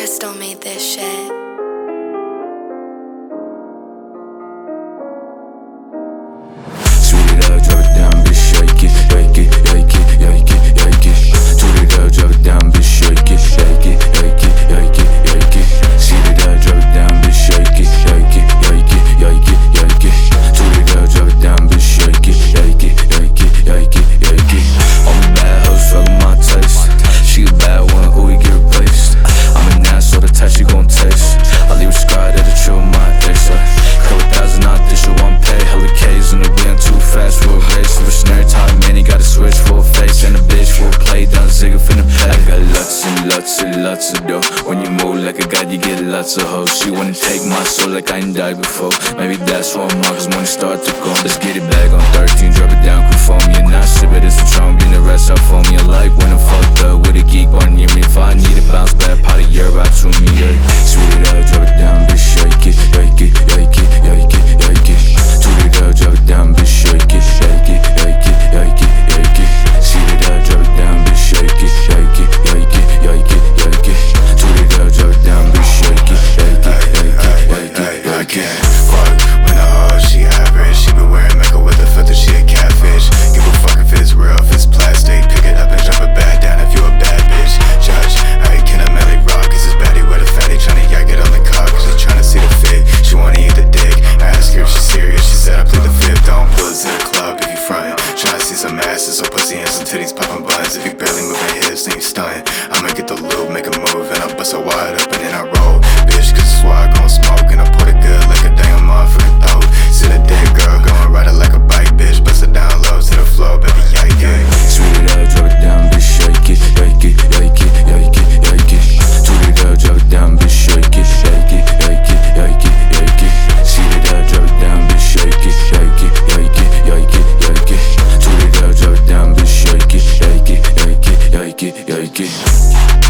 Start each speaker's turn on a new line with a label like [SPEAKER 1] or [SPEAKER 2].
[SPEAKER 1] Crystal made this shit.
[SPEAKER 2] Sweet it up, drop it down, bitch, shake it, shake it, shake it, shake it, shake it. Sweet it up, drop it down, bitch, shake it, shake it, shake it, shake it, shake it. Sweet it up, drop it down, bitch, shake it, shake it, shake it, shake it, shake it. Sweet it up, drop it down, bitch, shake it, shake it, shake it, shake it, shake it. All my bad hoes fucking my taste. She a bad one, ooh, we get replaced. I'm an ass, so the type she gon' taste. I leave a scar that'll chill my ex. Couple thousand out this shit won't pay. Hella K's in the wheel, too fast for a race. If a snare tight, man, he gotta switch for a face. And a bitch for a play, done zigga finna pay. I got lots and lots and lots of dough. When you move like a god, you get lots of hoes. She wanna take my soul like I ain't died before. Maybe that's why I'm out, cause money start to go. Let's get it back on 13, drop it down, quick for me. And I sip it, it's a charm, get the rest out for me. I like when I'm fucked up with a geek one near me. If I need a bounce back, pot a year out to me, yeah. Sweet it up, drop it down, bitch, shake it, shake it, shake it, shake it, shake it. Sweet it up, drop it down, bitch, shake it, shake it, shake it, shake it, shake it. Sweet it up, drop it down, bitch, shake it, shake it, shake it, shake it, shake it. Sweet it up, drop it down, bitch, shake it, shake it, shake it, shake it.
[SPEAKER 3] I can't fuck when the hoe she average. She be wearing makeup with a filter, she a catfish. Give a fuck if it's real, if it's plastic. Pick it up and drop it back down if you a bad bitch. Judge, I can a Melly rock, cause it's baddie with a fatty. Tryna yak it on the cock, cause she tryna see the fit. She wanna eat the dick, I ask her if she's serious. She said I plead the fifth, don't pull us in the club if you frontin'. Tryna see some asses, some pussy and some titties poppin' buns. If you barely moving hips, then you stuntin'. I'ma get the loop, make a move, and I bust her wide up and then I roll. Bitch, cause it's why I gon' smoke, and I put it good like a damn motherfucking throat. See the dead girl, gon' ride it like a bike, bitch. Bust it down low to the floor, baby, yike it.
[SPEAKER 2] Sweet it up, drop it down, bitch, shake it, shake it, shake it, shake it, shake it. Sweet it up, drop it down, bitch, shake it, shake it, shake it, shake it, shake it. Sweet it up, drop it down, bitch, shake it, shake it, shake it, shake it, shake it. Sweet it up, drop it down, bitch, shake it, shake it, shake it, shake it, shake it.